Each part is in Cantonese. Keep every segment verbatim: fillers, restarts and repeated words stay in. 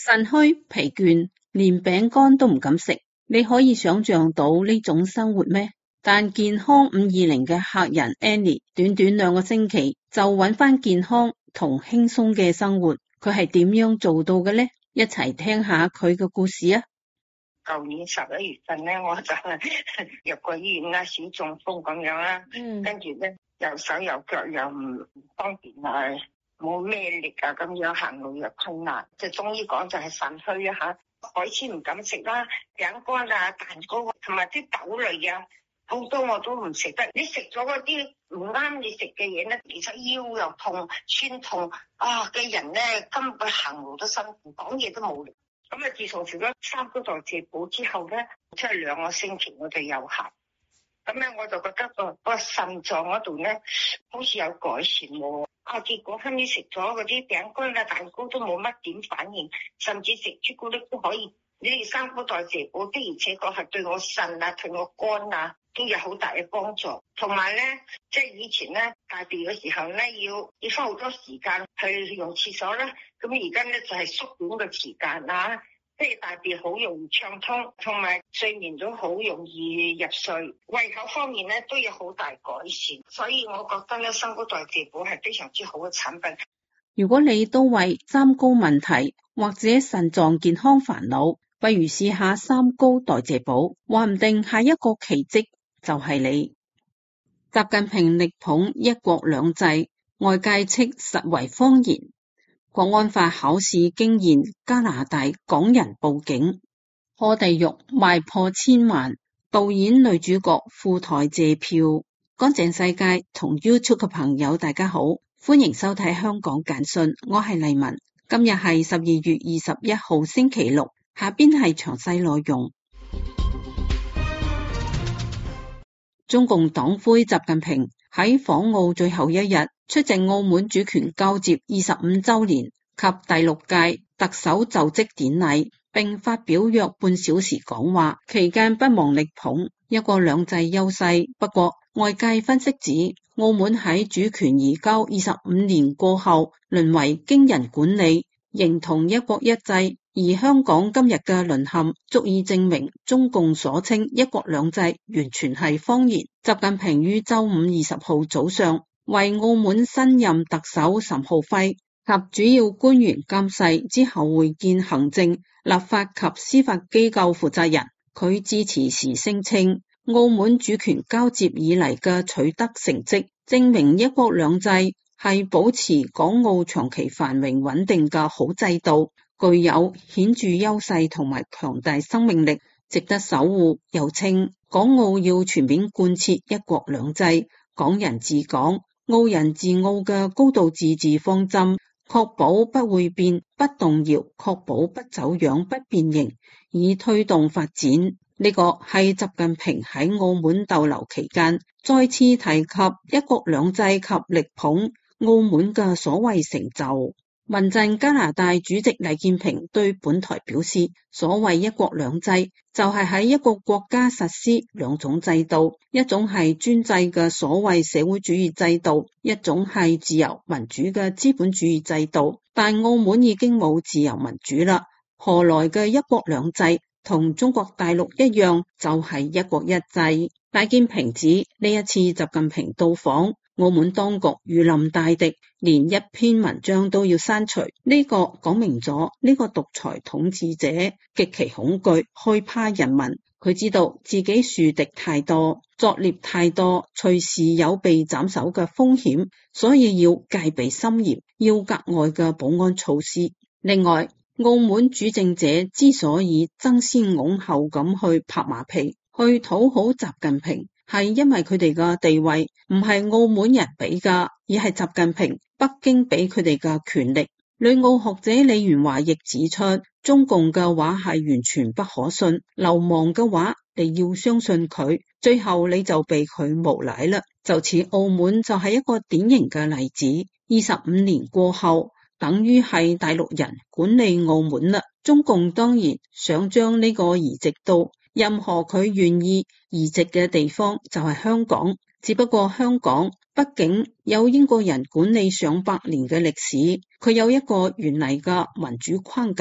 腎虛疲倦，連餅乾都唔敢食，你可以想象到呢種生活咩？但健康五二零嘅客人 Annie 短短兩個星期就揾返健康同輕鬆嘅生活，佢係點樣做到嘅呢？一齊聽下佢嘅故事啊！ 舊年十一月份咧，我就入過醫院啦，小中風咁樣啦，嗯、跟住咧右手右腳又唔方便啊，冇咩力啊，咁樣行路又困難，即係中醫講就係腎虛啊吓，海鮮唔敢食啦，餅乾啊、蛋糕同埋啲豆類啊，好多我都唔食得。你食咗嗰啲唔啱你食嘅嘢咧，其實腰又痛、酸痛啊嘅人咧，根本行路都辛苦，講嘢都冇力。咁啊！自從食咗三高代謝補之後咧，即係兩個星期我哋有效。咁咧我就覺得個個腎臟嗰度咧，好似有改善喎。啊，結果後尾食咗嗰啲餅乾啊、蛋糕都冇乜點反應，甚至食朱古力都可以。你哋三高代謝補的而且確係對我腎啊、對我肝啊都有好大嘅幫助。同埋咧，即係以前咧大便嘅時候咧，要要花好多時間去用廁所啦。咁而家咧就係縮短個時間啦，即係大便好容易暢通，同埋睡眠都好容易入睡。胃口方面咧都有好大改善，所以我覺得咧三高代謝補係非常之好嘅產品。 如果你都為三高問題或者腎臟健康煩惱，不如試下三高代謝補，話唔定下一個奇蹟就係你。習近平力捧一國兩制，外界斥實為謊言。國安法考試驚現加拿大港人報警，破地獄賣破千萬，導演女主角赴台借票。乾淨世界同 YouTube 嘅朋友大家好，歡迎收睇香港簡訊，我係麗文。今日係十二月二十一號星期六，下邊係詳細內容。中共黨魁習近平喺訪澳最後一日出席澳門主權交接二十五週年及第六屆特首就職典禮，並發表約半小時講話，期間不忘力捧一國兩制優勢。不過外界分析指，澳門喺主權移交二十五年過後，淪為驚人管理，形同一國一制。而香港今日嘅淪陷，足以證明中共所稱一國兩制完全係謊言。習近平於周五二十號早上為澳門新任特首岑浩輝及主要官員監誓之後，會見行政、立法及司法機構負責人。佢致辭時聲稱，澳門主權交接以嚟嘅取得成績，證明一國兩制係保持港澳長期繁榮穩定嘅好制度，具有顯著優勢同埋強大生命力，值得守護。又稱港澳要全面貫徹一國兩制、港人治港、澳人治澳嘅高度自治方針，確保不會變、不動搖，確保不走樣、不變形，以推動發展。呢個係習近平喺澳門逗留期間再次提及一國兩制及力捧澳門嘅所謂成就。民陣加拿大主席黎建平對本台表示，所謂一國兩制就係喺一個國家實施兩種制度，一種係專制嘅所謂社會主義制度，一種係自由民主嘅資本主義制度。但澳門已經冇自由民主啦，何來嘅一國兩制？同中國大陸一樣，就係一國一制。黎建平指呢一次習近平到訪澳門，當局如臨大敵，連一篇文章都要刪除。呢個講明咗呢個獨裁統治者極其恐懼害怕人民，佢知道自己樹敵太多，作孽太多，隨時有被斬首嘅風險，所以要戒備森嚴，要格外嘅保安措施。另外，澳門主政者之所以爭先恐後咁去拍馬屁，去討好習近平，係因為佢哋嘅地位唔係澳門人俾㗎，而係習近平北京俾佢哋嘅權力。旅澳學者李元華亦指出，中共嘅話係完全不可信，流氓嘅話你要相信佢，最後你就被佢無賴啦。就似澳門就係一個典型嘅例子，二十五年過後，等於係大陸人管理澳門啦。中共當然想將呢個移植到任何佢願意移植嘅地方，就係香港。只不過香港畢竟有英國人管理上百年嘅歷史，佢有一個原嚟嘅民主框架，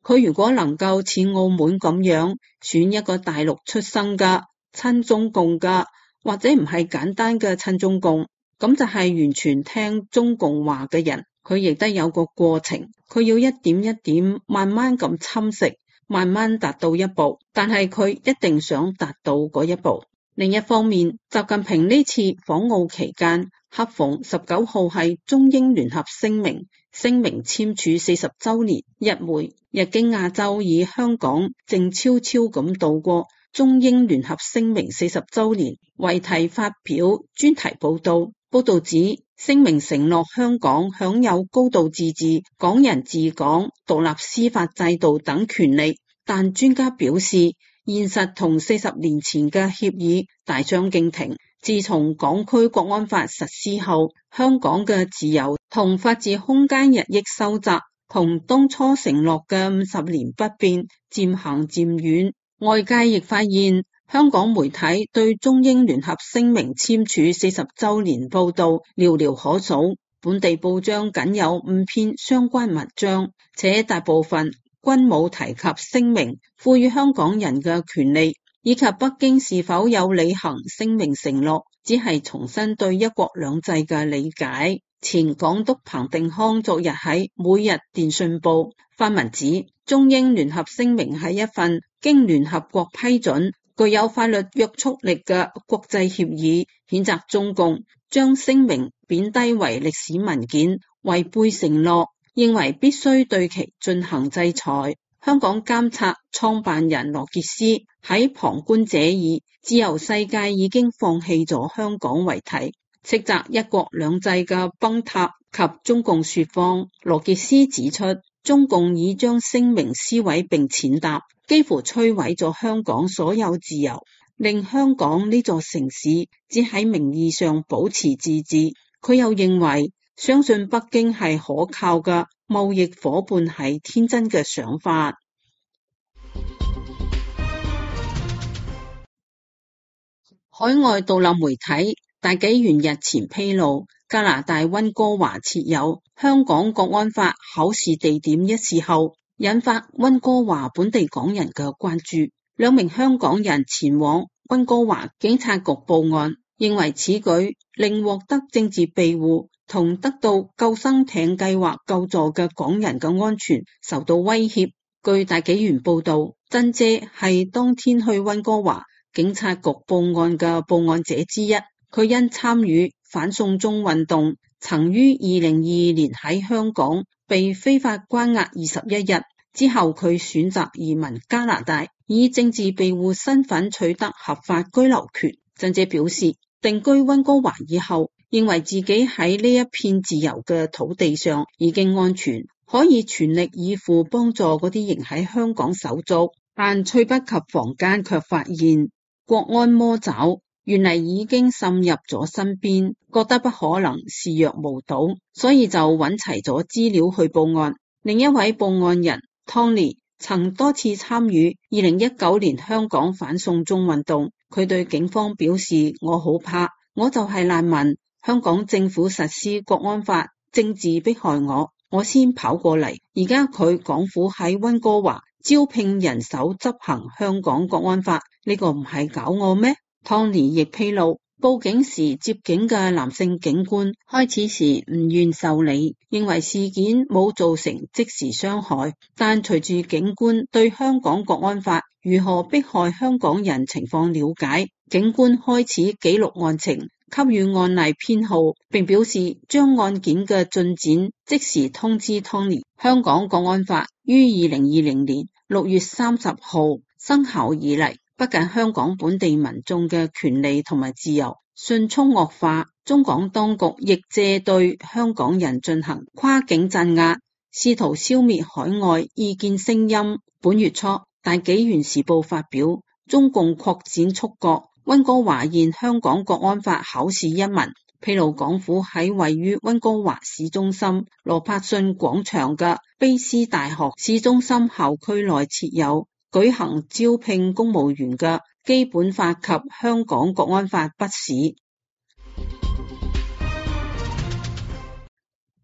佢如果能夠似澳門咁樣選一個大陸出生嘅親中共嘅，或者唔係簡單嘅親中共，咁就係完全聽中共話嘅人。佢亦都有個過程，佢要一點一點慢慢咁侵蝕，慢慢達到一步，但係佢一定想達到嗰一步。另一方面，習近平呢次訪澳期間，恰逢十九號係中英聯合聲明，聲明簽署四十週年，一枚日經亞洲以香港靜悄悄咁度過中英聯合聲明四十週年為題發表專題報道。報道指聲明承諾香港享有高度自治、港人治港、獨立司法制度等權利，但專家表示，現實同四十年前嘅協議大相徑庭。自從港區國安法實施後，香港嘅自由同法治空間日益收窄，同當初承諾嘅五十年不變漸行漸遠。外界亦發現，香港媒體對中英聯合聲明簽署四十週年報道寥寥可數，本地報章僅有五篇相關文章，且大部分均冇提及聲明賦予香港人嘅權利，以及北京是否有履行聲明承諾，只係重申對一國兩制嘅理解。前港督彭定康昨日喺每日電訊報發文指，中英聯合聲明係一份經聯合國批准、具有法律約束力嘅國際協議，譴責中共將聲明貶低為歷史文件，違背承諾，認為必須對其進行制裁。香港監察創辦人羅傑斯喺旁觀者以自由世界已經放棄咗香港為題，斥責一國兩制嘅崩塌及中共說謊。羅傑斯指出，中共已將聲明撕毀並踐踏，幾乎摧毀咗香港所有自由，令香港呢座城市只喺名義上保持自治。佢又認為，相信北京係可靠嘅貿易夥伴係天真嘅想法。海外獨立媒體大紀元日前披露，加拿大溫哥華設有香港國安法考試地點一事後，引發溫哥華本地港人嘅關注。兩名香港人前往溫哥華警察局報案，認為此舉令獲得政治庇護同得到救生艇計劃救助嘅港人嘅安全受到威脅。據大紀元報道，珍姐係當天去溫哥華警察局報案嘅報案者之一。佢因參與反送中運動，曾於二零二二年喺香港被非法關押二十一日，之後佢選擇移民加拿大，以政治庇護身份取得合法居留權。珍姐表示，定居溫哥華以後，認為自己喺呢一片自由嘅土地上已經安全，可以全力以赴幫助嗰啲仍喺香港手足，但猝不及防間卻發現國安魔爪原嚟已經滲入咗身邊，覺得不可能視若無睹，所以就揾齊咗資料去報案。另一位報案人 Tony 曾多次參與二零一九年香港反送中運動，佢對警方表示，我好怕，我就係難民，香港政府實施國安法，政治迫害我，我先跑過嚟。而家佢港府喺溫哥華招聘人手執行香港國安法，呢個唔係搞我咩？Tony 亦披露，報警時接警嘅男性警官開始時唔願受理，認為事件冇造成即時傷害，但隨住警官對香港國安法如何迫害香港人情況了解，警官開始記錄案情，給予案例編號，並表示將案件嘅進展即時通知 Tony。香港國安法於二零二零年六月三十號生效以嚟，不僅香港本地民眾嘅權利同埋自由迅速惡化，中港當局亦借對香港人進行跨境鎮壓，試圖消滅海外意見聲音。本月初，大紀元時報發表中共擴展觸覺，溫哥華現香港國安法考試一文，披露港府喺位於溫哥華市中心羅柏遜廣場嘅卑斯大學市中心校區內設有舉行招聘公務員嘅基本法及香港國安法筆試。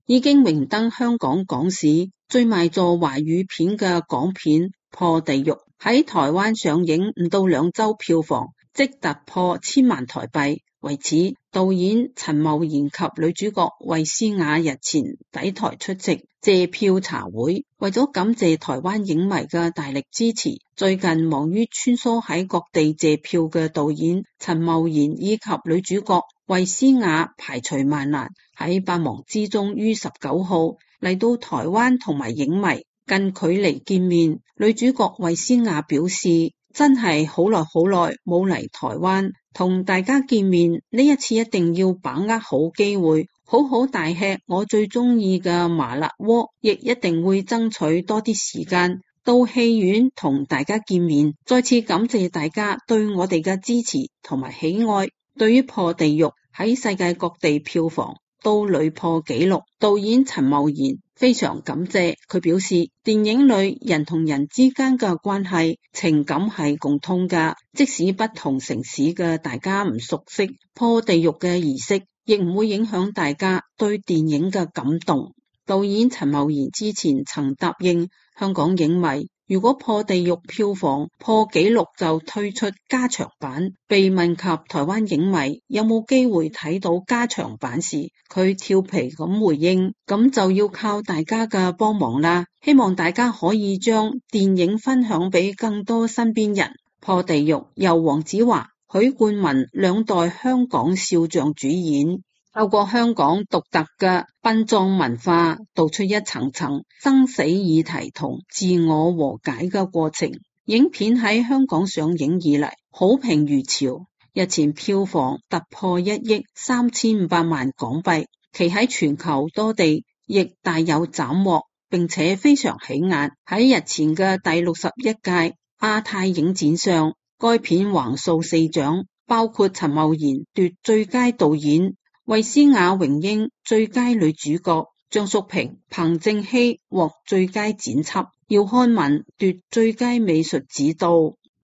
已經榮登香港港史最賣座華語片嘅港片《破地獄》喺台灣上映唔到兩週票房即突破千萬台幣。為此，導演陳茂賢及女主角衛詩雅日前抵台出席謝票茶會，為咗感謝台灣影迷嘅大力支持，最近忙於穿梭喺各地謝票嘅導演陳茂賢以及女主角衛詩雅排除萬難，喺百忙之中於十九號嚟到台灣同埋影迷近距離見面。女主角衛詩雅表示，真係好耐好耐冇嚟台灣同大家見面，呢一次一定要把握好機會，好好大吃我最中意嘅麻辣鍋，亦一定會爭取多啲時間到戲院同大家見面。再次感謝大家對我哋嘅支持同埋喜愛。對於破地獄喺世界各地票房都屢破紀錄，導演陳茂賢非常感謝。佢表示，電影裏人同人之間嘅關係情感係共通㗎，即使不同城市嘅大家唔熟悉破地獄嘅儀式，亦唔會影響大家對電影嘅感動。導演陳茂賢之前曾答應香港影迷，如果破地獄票房破紀錄就推出加長版。被問及台灣影迷有冇機會睇到加長版時，佢調皮咁回應，咁就要靠大家嘅幫忙啦，希望大家可以將電影分享俾更多身邊人。破地獄由黃子華、許冠文兩代香港笑匠主演，透過香港獨特嘅殯葬文化，道出一層層生死議題同自我和解嘅過程。影片喺香港上映以嚟，好評如潮，日前票房突破一億三千五百萬港幣，其喺全球多地亦大有斬獲，並且非常起眼。喺日前嘅第六十一屆亞太影展上，該片橫掃四獎，包括陳茂賢奪最佳導演，衛詩雅榮膺最佳女主角，張淑平、彭正熙獲最佳剪輯，姚漢文奪最佳美術指導。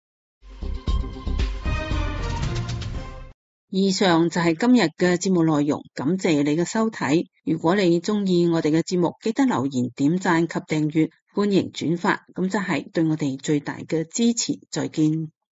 以上就係今日嘅節目內容，感謝你嘅收睇。如果你中意我哋嘅節目，記得留言、點讚及訂閱，歡迎轉發，咁就係對我哋最大嘅支持。再見。